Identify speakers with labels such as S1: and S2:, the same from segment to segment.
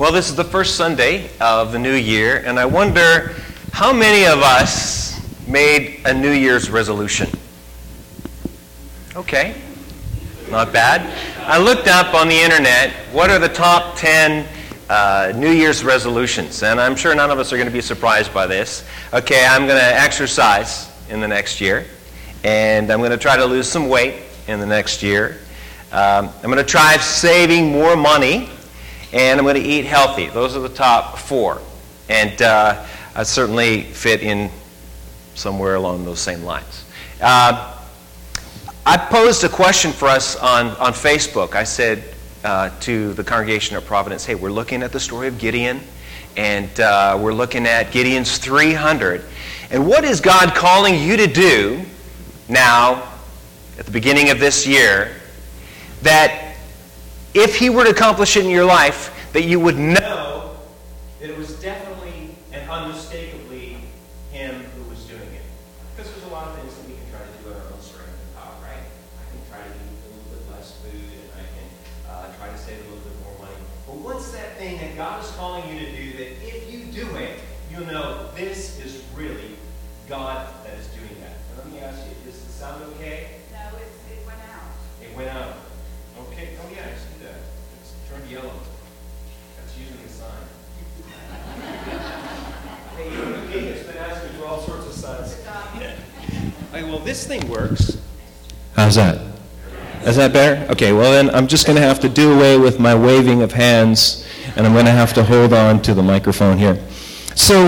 S1: Well, this is the first Sunday of the new year, and I wonder how many of us made a New Year's resolution? Okay, not bad. I looked up on the internet, what are the top 10 New Year's resolutions? And I'm sure none of us are going to be surprised by this. Okay, I'm going to exercise in the next year, and I'm going to try to lose some weight in the next year. I'm going to try saving more money, and I'm going to eat healthy. Those are the top 4. And I certainly fit in somewhere along those same lines. I posed a question for us on Facebook. I said to the congregation of Providence, hey, we're looking at the story of Gideon, and we're looking at Gideon's 300. And what is God calling you to do now, at the beginning of this year, that if he were to accomplish it in your life, that you would know that it was definitely and unmistakably him who was doing it? Because there's a lot of things that we can try to do at our own strength and power, right? I can try to eat a little bit less food, and I can try to save a little bit more money. But what's that thing that God is calling you to do that if you do it, you'll know this is really God that is doing that? And let me ask you, does it sound okay?
S2: No, it went out.
S1: It went out. Okay. Oh, yeah, I see that. It's turned yellow. That's usually a sign. Hey, okay, it's been asking for all sorts of signs. Yeah. Okay, well, this thing works.
S3: How's that? Is that better? Okay, well then I'm just going to have to do away with my waving of hands, and I'm going to have to hold on to the microphone here. So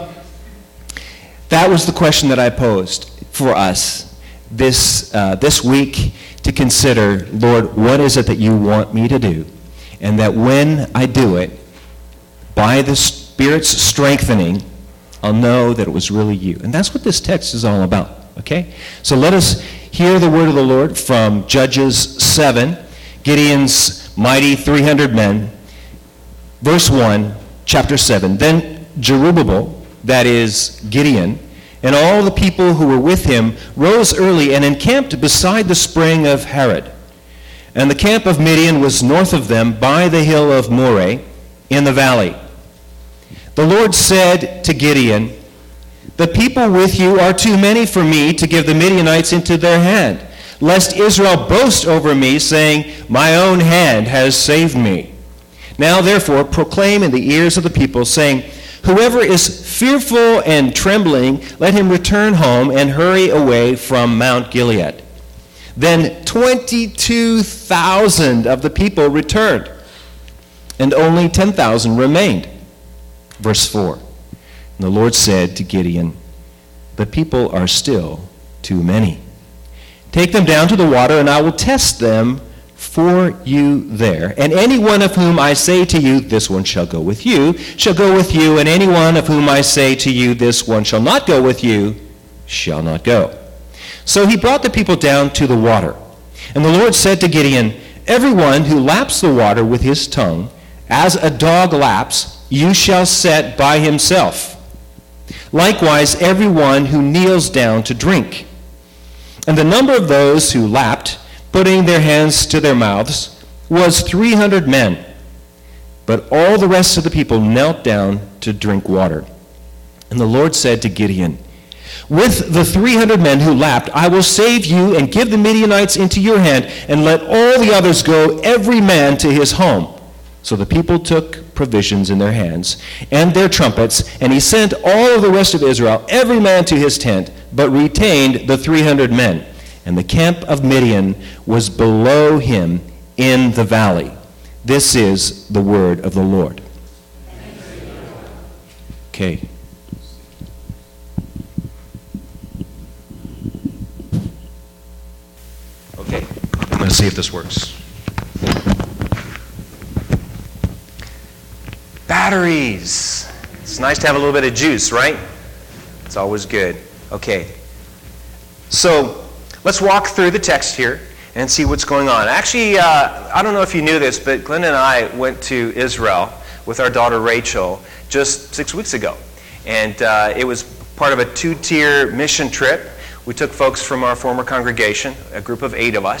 S3: that was the question that I posed for us this week, to consider, Lord, what is it that you want me to do? And that when I do it, by the Spirit's strengthening, I'll know that it was really you. And that's what this text is all about, okay? So let us hear the word of the Lord from Judges 7, Gideon's mighty 300 men, verse 1, chapter 7. Then Jerubbaal, that is Gideon, and all the people who were with him rose early and encamped beside the spring of Harod. And the camp of Midian was north of them by the hill of Moreh in the valley. The Lord said to Gideon, the people with you are too many for me to give the Midianites into their hand, lest Israel boast over me, saying, my own hand has saved me. Now therefore proclaim in the ears of the people, saying, whoever is fearful and trembling, let him return home and hurry away from Mount Gilead. Then 22,000 of the people returned, and only 10,000 remained. Verse 4, and the Lord said to Gideon, the people are still too many. Take them down to the water, and I will test them for you there. And any one of whom I say to you, this one shall go with you, shall go with you, and any one of whom I say to you, this one shall not go with you, shall not go. So he brought the people down to the water. And the Lord said to Gideon, everyone who laps the water with his tongue, as a dog laps, you shall set by himself. Likewise, everyone who kneels down to drink. And the number of those who lapped, putting their hands to their mouths, was 300 men. But all the rest of the people knelt down to drink water. And the Lord said to Gideon, with the 300 men who lapped, I will save you and give the Midianites into your hand, and let all the others go, every man to his home. So the people took provisions in their hands and their trumpets, and he sent all of the rest of Israel, every man to his tent, but retained the 300 men. And the camp of Midian was below him in the valley. This is the word of the Lord. Okay. Okay, I'm going to see if this works. Batteries. It's nice to have a little bit of juice, right? It's always good. Okay. So let's walk through the text here and see what's going on. Actually, I don't know if you knew this, but Glenn and I went to Israel with our daughter Rachel just 6 weeks ago. And it was part of a 2-tier mission trip. We took folks from our former congregation, a group of 8 of us.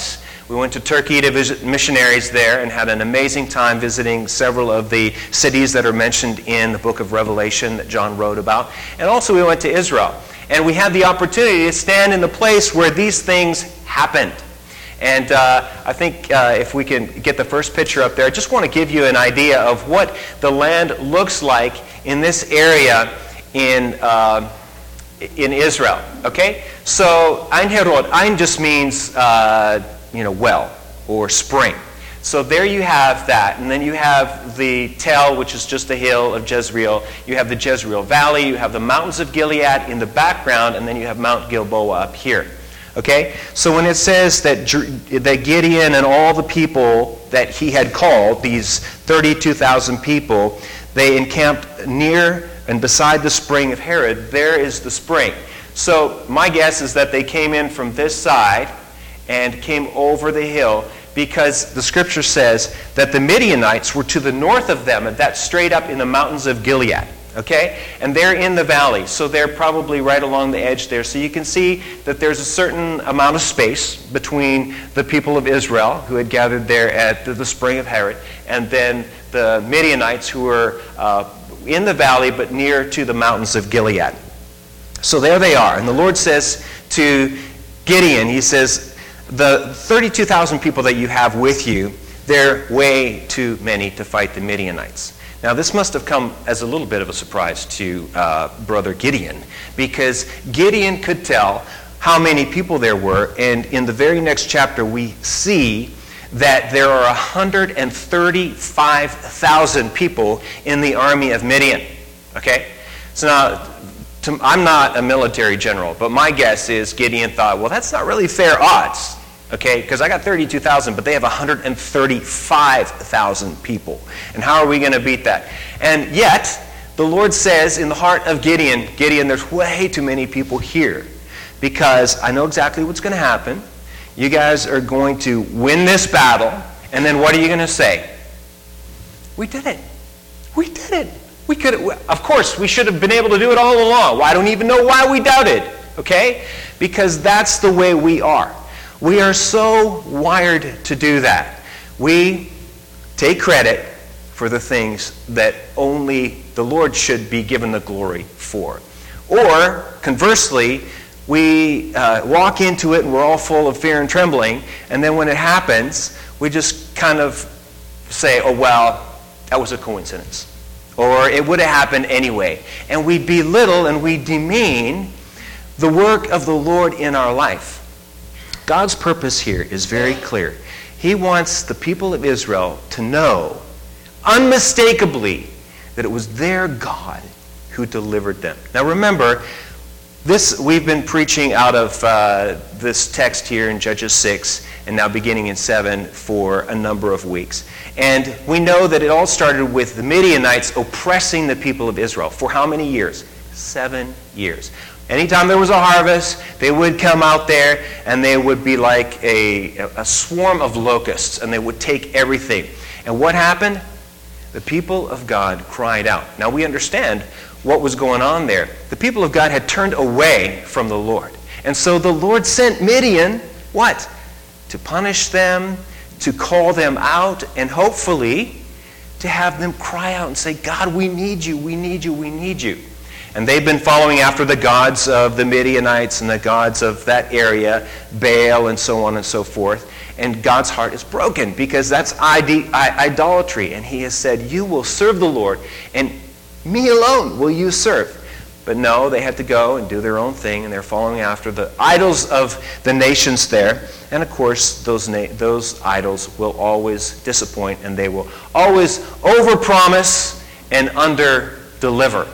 S1: We went to Turkey to visit missionaries there and had an amazing time visiting several of the cities that are mentioned in the book of Revelation that John wrote about. And also we went to Israel. And we had the opportunity to stand in the place where these things happened. And I think if we can get the first picture up there, I just want to give you an idea of what the land looks like in this area in Israel. Okay? So, Ein Herod, Ein just means, well or spring. So there you have that. And then you have the Tel, which is just a hill of Jezreel. You have the Jezreel Valley. You have the mountains of Gilead in the background. And then you have Mount Gilboa up here. Okay? So when it says that Gideon and all the people that he had called, these 32,000 people, they encamped near and beside the spring of Herod, there is the spring. So my guess is that they came in from this side and came over the hill, because the scripture says that the Midianites were to the north of them, and that's straight up in the mountains of Gilead. Okay? And they're in the valley, so they're probably right along the edge there. So you can see that there's a certain amount of space between the people of Israel who had gathered there at the spring of Herod, and then the Midianites who were in the valley but near to the mountains of Gilead. So there they are. And the Lord says to Gideon, he says, the 32,000 people that you have with you, they're way too many to fight the Midianites. Now, this must have come as a little bit of a surprise to Brother Gideon, because Gideon could tell how many people there were, and in the very next chapter we see that there are 135,000 people in the army of Midian. Okay? So now, I'm not a military general, but my guess is Gideon thought, well, that's not really fair odds. Okay, because I got 32,000, but they have 135,000 people. And how are we going to beat that? And yet, the Lord says in the heart of Gideon, there's way too many people here, because I know exactly what's going to happen. You guys are going to win this battle, and then what are you going to say? We did it. We did it. We could. Of course, we should have been able to do it all along. Well, I don't even know why we doubted. Okay? Because that's the way we are. We are so wired to do that. We take credit for the things that only the Lord should be given the glory for. Or, conversely, we walk into it and we're all full of fear and trembling, and then when it happens, we just kind of say, oh, well, that was a coincidence. Or it would have happened anyway. And we belittle and we demean the work of the Lord in our life. God's purpose here is very clear. He wants the people of Israel to know unmistakably that it was their God who delivered them. Now remember, we've been preaching out of this text here in Judges 6 and now beginning in 7 for a number of weeks. And we know that it all started with the Midianites oppressing the people of Israel. For how many years? 7 years. Anytime there was a harvest, they would come out there and they would be like a swarm of locusts, and they would take everything. And what happened? The people of God cried out. Now we understand what was going on there. The people of God had turned away from the Lord. And so the Lord sent Midian, what? To punish them, to call them out, and hopefully to have them cry out and say, God, we need you, we need you, we need you. And they've been following after the gods of the Midianites and the gods of that area, Baal and so on and so forth. And God's heart is broken because that's idolatry. And he has said, you will serve the Lord, and me alone will you serve. But no, they had to go and do their own thing, and they're following after the idols of the nations there. And of course, those idols will always disappoint, and they will always overpromise and underdeliver.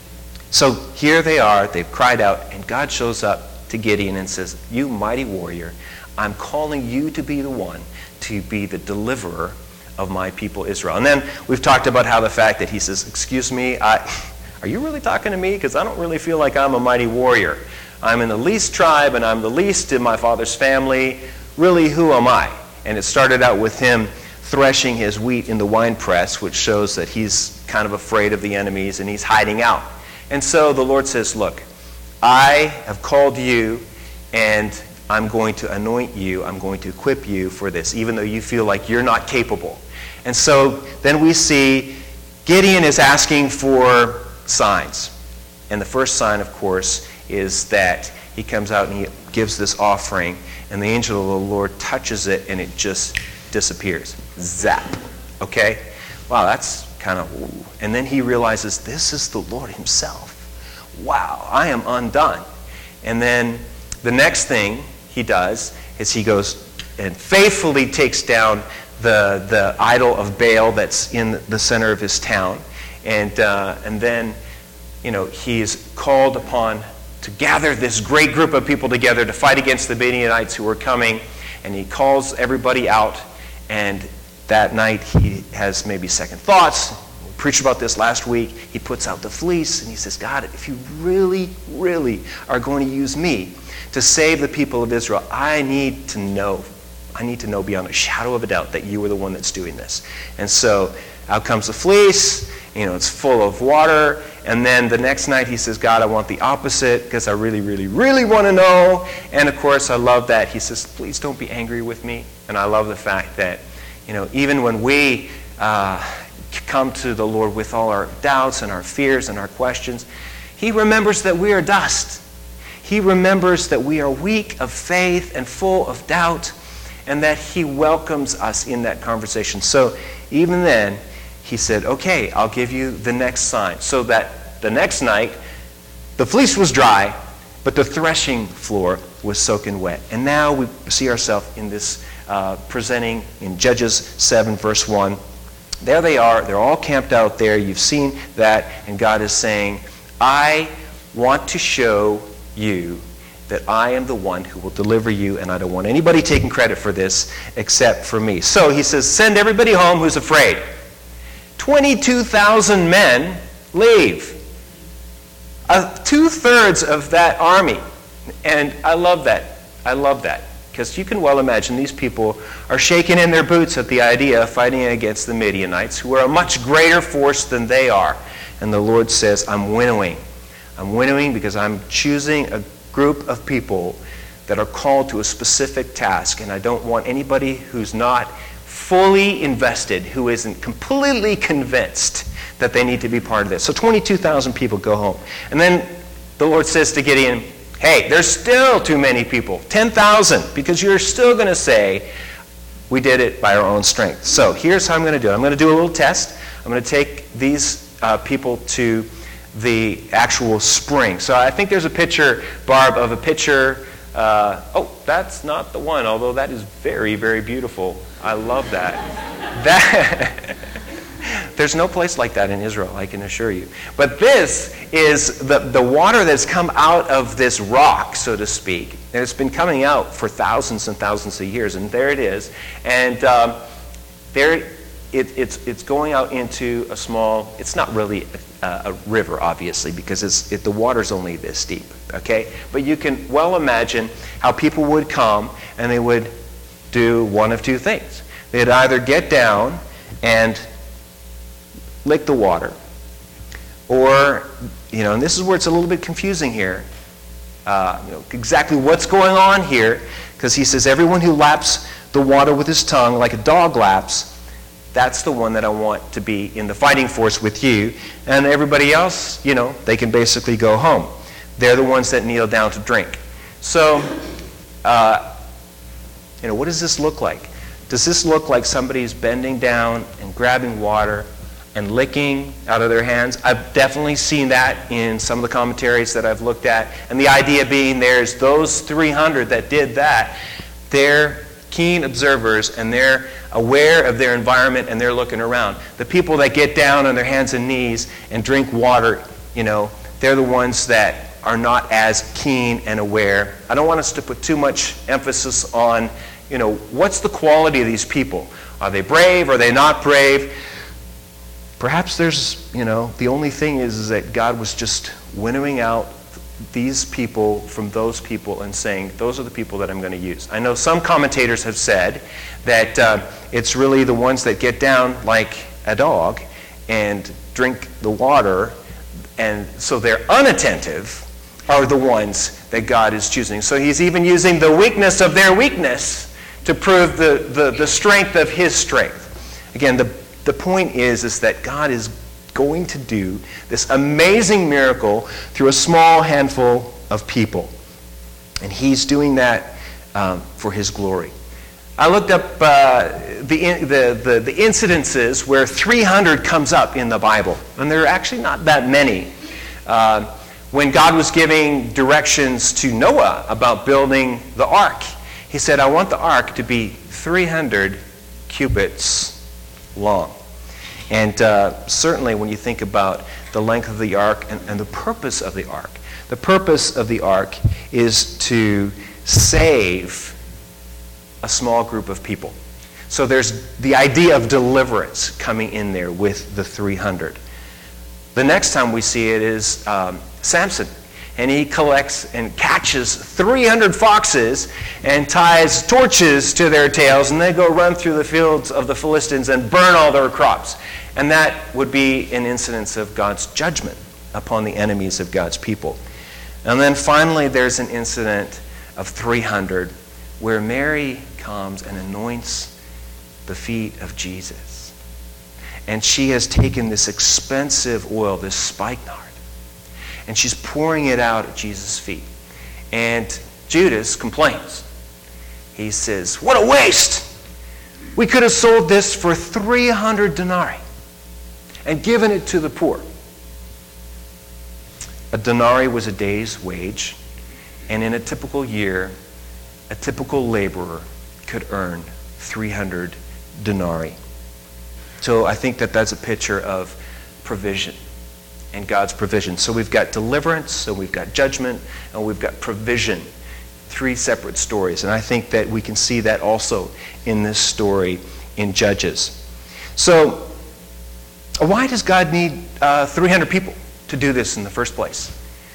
S1: So here they are, they've cried out, and God shows up to Gideon and says, you mighty warrior, I'm calling you to be the one to be the deliverer of my people Israel. And then we've talked about how the fact that he says, excuse me, are you really talking to me? Because I don't really feel like I'm a mighty warrior. I'm in the least tribe, and I'm the least in my father's family. Really, who am I? And it started out with him threshing his wheat in the winepress, which shows that he's kind of afraid of the enemies, and he's hiding out. And so the Lord says, look, I have called you, and I'm going to anoint you, I'm going to equip you for this, even though you feel like you're not capable. And so then we see Gideon is asking for signs. And the first sign, of course, is that he comes out and he gives this offering, and the angel of the Lord touches it, and it just disappears. Zap. Okay? Wow, that's kind of... Ooh. And then he realizes, this is the Lord himself. Wow, I am undone. And then the next thing he does is he goes and faithfully takes down the idol of Baal that's in the center of his town. And then, he's called upon to gather this great group of people together to fight against the Midianites who were coming. And he calls everybody out. And that night he has maybe second thoughts. We preached about this last week. He puts out the fleece and he says, God, if you really, really are going to use me to save the people of Israel, I need to know beyond a shadow of a doubt that you are the one that's doing this. And so out comes the fleece. It's full of water. And then the next night he says, God, I want the opposite because I really, really, really want to know. And of course, I love that. He says, please don't be angry with me. And I love the fact that, even when we come to the Lord with all our doubts and our fears and our questions, he remembers that we are dust. He remembers that we are weak of faith and full of doubt, and that he welcomes us in that conversation. So even then, he said, okay, I'll give you the next sign. So that the next night, the fleece was dry, but the threshing floor was soaking wet. And now we see ourselves in this presenting in Judges 7, verse 1. There they are. They're all camped out there. You've seen that. And God is saying, I want to show you that I am the one who will deliver you, and I don't want anybody taking credit for this except for me. So he says, send everybody home who's afraid. 22,000 men leave. 2/3 of that army. And I love that. I love that. Because you can well imagine these people are shaking in their boots at the idea of fighting against the Midianites, who are a much greater force than they are. And the Lord says, I'm winnowing. I'm winnowing because I'm choosing a group of people that are called to a specific task. And I don't want anybody who's not fully invested, who isn't completely convinced that they need to be part of this. So 22,000 people go home. And then the Lord says to Gideon, hey, there's still too many people, 10,000, because you're still going to say, we did it by our own strength. So here's how I'm going to do it. I'm going to do a little test. I'm going to take these people to the actual spring. So I think there's a picture, Barb, of a pitcher. Oh, that's not the one, although that is very, very beautiful. I love that. There's no place like that in Israel, I can assure you. But this is the water that's come out of this rock, so to speak. And it's been coming out for thousands and thousands of years. And there it is. And it's going out into a small, it's not really a river, obviously, because the water's only this deep. Okay? But you can well imagine how people would come and they would do one of two things. They'd either get down and lick the water, or, and this is where it's a little bit confusing here, exactly what's going on here, because he says everyone who laps the water with his tongue like a dog laps, that's the one that I want to be in the fighting force with you, and everybody else, they can basically go home. They're the ones that kneel down to drink. So, what does this look like? Does this look like somebody's bending down and grabbing water and licking out of their hands? I've definitely seen that in some of the commentaries that I've looked at. And the idea being there's those 300 that did that. They're keen observers and they're aware of their environment and they're looking around. The people that get down on their hands and knees and drink water, they're the ones that are not as keen and aware. I don't want us to put too much emphasis on, what's the quality of these people? Are they brave? Are they not brave? Perhaps there's, the only thing is that God was just winnowing out these people from those people and saying, those are the people that I'm going to use. I know some commentators have said that it's really the ones that get down like a dog and drink the water, and so they're unattentive, are the ones that God is choosing. So he's even using the weakness of their weakness to prove the strength of his strength. Again, the point is that God is going to do this amazing miracle through a small handful of people. And he's doing that for his glory. I looked up the incidences where 300 comes up in the Bible, and there are actually not that many. When God was giving directions to Noah about building the ark, he said, I want the ark to be 300 cubits long. And certainly when you think about the length of the ark and the purpose of the ark is to save a small group of people. So there's the idea of deliverance coming in there with the 300. The next time we see it is Samson. And he collects and catches 300 foxes and ties torches to their tails, and they go run through the fields of the Philistines and burn all their crops. And that would be an incidence of God's judgment upon the enemies of God's people. And then finally there's an incident of 300 where Mary comes and anoints the feet of Jesus. And she has taken this expensive oil, this spikenard, and she's pouring it out at Jesus' feet. And Judas complains. He says, what a waste! We could have sold this for 300 denarii and given it to the poor. A denarii was a day's wage, and in a typical year, a typical laborer could earn 300 denarii. So I think that that's a picture of provision and God's provision. So we've got deliverance, so we've got judgment, and we've got provision. 3 separate stories. And I think that we can see that also in this story in Judges. So why does God need 300 people to do this in the first place?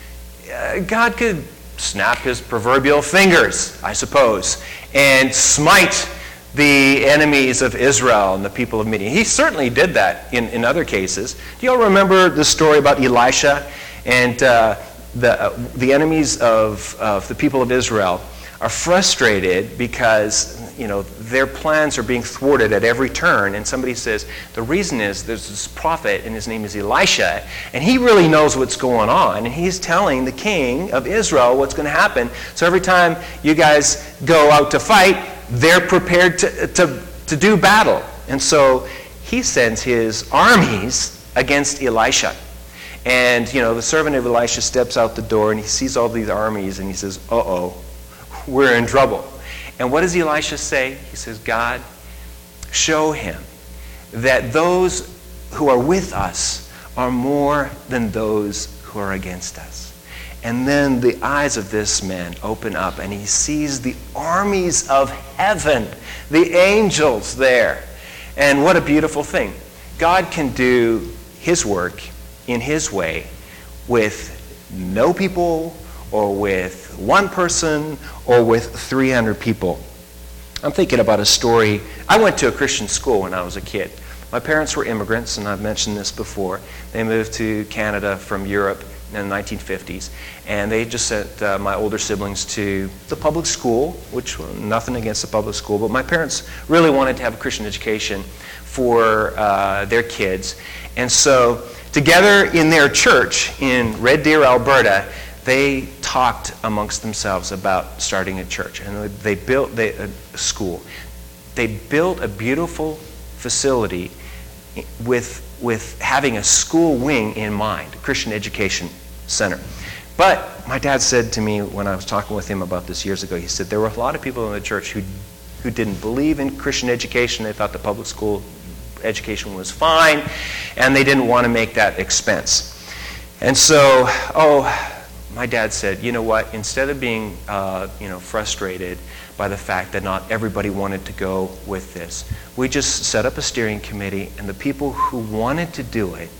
S1: God could snap his proverbial fingers, I suppose, and smite the enemies of Israel and the people of Midian. He certainly did that in other cases. Do you all remember the story about Elisha and the enemies of the people of Israel are frustrated because their plans are being thwarted at every turn, and somebody says the reason is there's this prophet and his name is Elisha, and he really knows what's going on, and he's telling the king of Israel what's going to happen. So every time you guys go out to fight, they're prepared to do battle. And so he sends his armies against Elisha. And, the servant of Elisha steps out the door and he sees all these armies and he says, uh-oh, we're in trouble. And what does Elisha say? He says, God, show him that those who are with us are more than those who are against us. And then the eyes of this man open up and he sees the armies of heaven, the angels there. And what a beautiful thing. God can do his work in his way with no people or with one person or with 300 people. I'm thinking about a story. I went to a Christian school when I was a kid. My parents were immigrants, and I've mentioned this before. They moved to Canada from Europe in the 1950s, and they just sent my older siblings to the public school, which nothing against the public school, but my parents really wanted to have a Christian education for their kids. And so together in their church in Red Deer, Alberta, they talked amongst themselves about starting a church, and they built a school. They built a beautiful facility with having a school wing in mind, a Christian education center. But my dad said to me when I was talking with him about this years ago, he said there were a lot of people in the church who didn't believe in Christian education. They thought the public school education was fine, and they didn't want to make that expense. And so, my dad said, you know what, instead of being frustrated by the fact that not everybody wanted to go with this, we just set up a steering committee, and the people who wanted to do it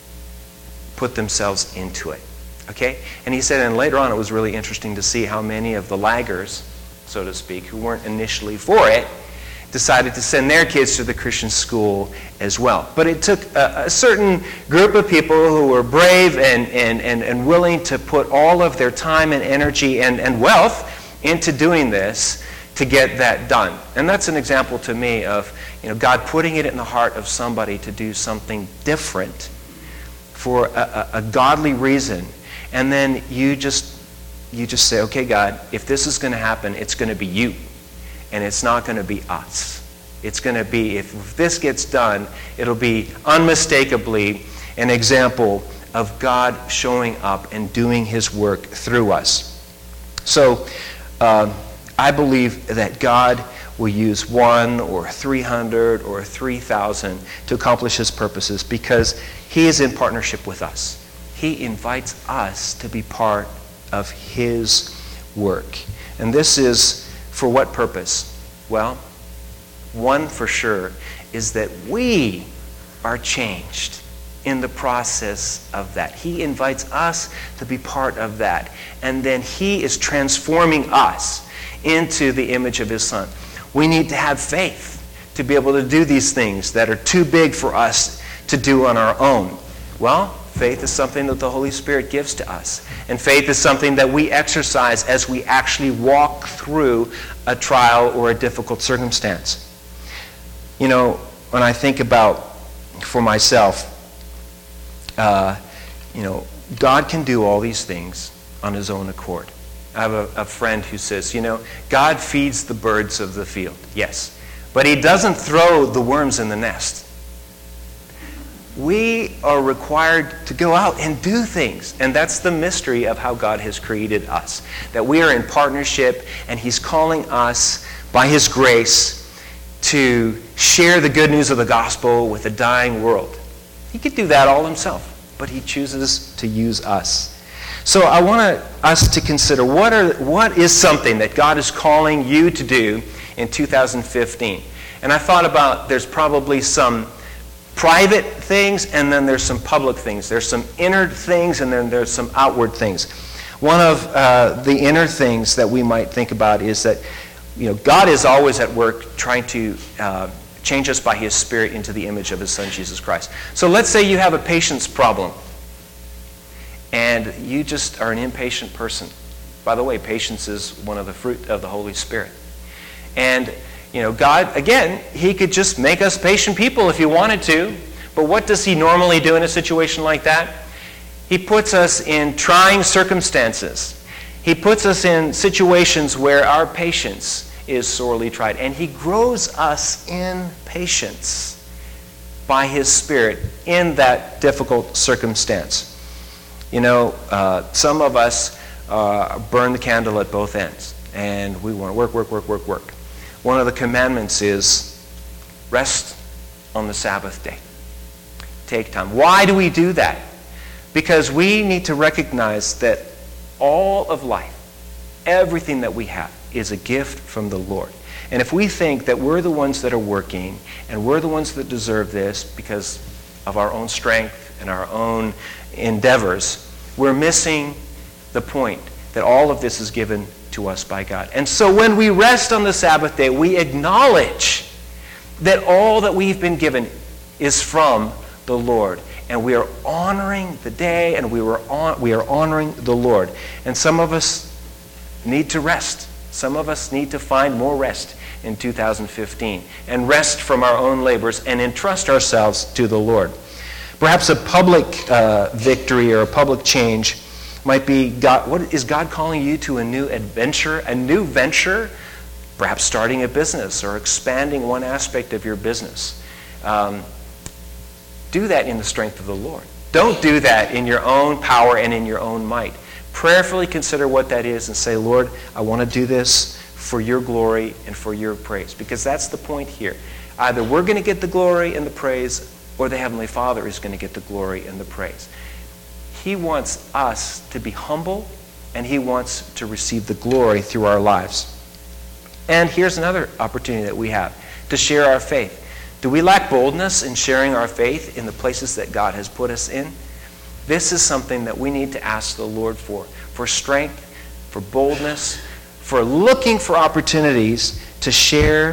S1: put themselves into it. Okay? And he said, and later on it was really interesting to see how many of the laggers, so to speak, who weren't initially for it, decided to send their kids to the Christian school as well. But it took a certain group of people who were brave and willing to put all of their time and energy and wealth into doing this to get that done. And that's an example to me of God putting it in the heart of somebody to do something different for a godly reason. And then you just say, okay, God, if this is going to happen, it's going to be you. And it's not going to be us. It's going to be, if this gets done, it'll be unmistakably an example of God showing up and doing his work through us. So I believe that God will use 1 or 300 or 3,000 to accomplish his purposes because he is in partnership with us. He invites us to be part of his work. And this is for what purpose? Well, one for sure is that we are changed in the process of that. He invites us to be part of that. And then he is transforming us into the image of his Son. We need to have faith to be able to do these things that are too big for us to do on our own. Well, faith is something that the Holy Spirit gives to us. And faith is something that we exercise as we actually walk through a trial or a difficult circumstance. When I think about, for myself, God can do all these things on his own accord. I have a friend who says, God feeds the birds of the field. Yes. But he doesn't throw the worms in the nest. We are required to go out and do things. And that's the mystery of how God has created us. That we are in partnership and he's calling us by his grace to share the good news of the gospel with a dying world. He could do that all himself, but he chooses to use us. So I want us to consider what is something that God is calling you to do in 2015. And I thought about there's probably some private things and then there's some public things. There's some inner things and then there's some outward things. One of the inner things that we might think about is that God is always at work trying to change us by his Spirit into the image of his Son, Jesus Christ. So let's say you have a patience problem and you just are an impatient person. By the way, patience is one of the fruit of the Holy Spirit. And God, again, he could just make us patient people if he wanted to. But what does he normally do in a situation like that? He puts us in trying circumstances. He puts us in situations where our patience is sorely tried. And he grows us in patience by his Spirit in that difficult circumstance. Some of us burn the candle at both ends. And we want to work. One of the commandments is rest on the Sabbath day. Take time. Why do we do that? Because we need to recognize that all of life, everything that we have, is a gift from the Lord. And if we think that we're the ones that are working and we're the ones that deserve this because of our own strength and our own endeavors, we're missing the point that all of this is given to us by God. And so when we rest on the Sabbath day, we acknowledge that all that we've been given is from the Lord. And we are honoring the day and we are honoring the Lord. And some of us need to rest. Some of us need to find more rest in 2015 and rest from our own labors and entrust ourselves to the Lord. Perhaps a public victory or a public change might be, what is God calling you to a new adventure, a new venture? Perhaps starting a business or expanding one aspect of your business. Do that in the strength of the Lord. Don't do that in your own power and in your own might. Prayerfully consider what that is and say, Lord, I want to do this for your glory and for your praise. Because that's the point here. Either we're going to get the glory and the praise, or the Heavenly Father is going to get the glory and the praise. He wants us to be humble, and he wants to receive the glory through our lives. And here's another opportunity that we have, to share our faith. Do we lack boldness in sharing our faith in the places that God has put us in? This is something that we need to ask the Lord for strength, for boldness, for looking for opportunities to share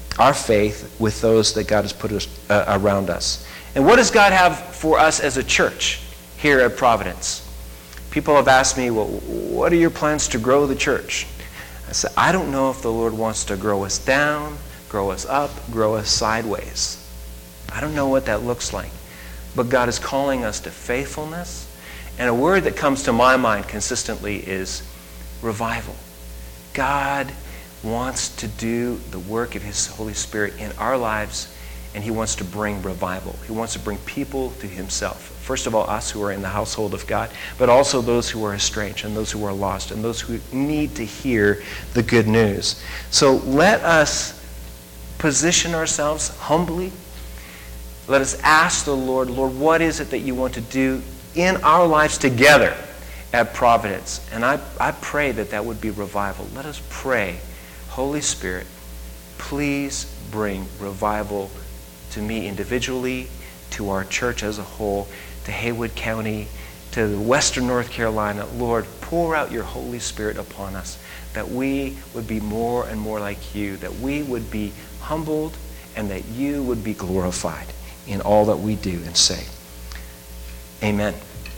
S3: our faith with those that God has put around us. And what does God have for us as a church here at Providence? People have asked me, well, what are your plans to grow the church? I said, I don't know if the Lord wants to grow us down, grow us up, grow us sideways. I don't know what that looks like. But God is calling us to faithfulness. And a word that comes to my mind consistently is revival. God wants to do the work of His Holy Spirit in our lives, and He wants to bring revival. He wants to bring people to Himself. First of all, us who are in the household of God, but also those who are estranged and those who are lost and those who need to hear the good news. So let us position ourselves humbly. Let us ask the Lord, Lord, what is it that you want to do in our lives together at Providence? And I pray that that would be revival. Let us pray, Holy Spirit, please bring revival to me individually, to our church as a whole, to Haywood County, to Western North Carolina. Lord, pour out your Holy Spirit upon us, that we would be more and more like you, that we would be humbled, and that you would be glorified in all that we do and say. Amen.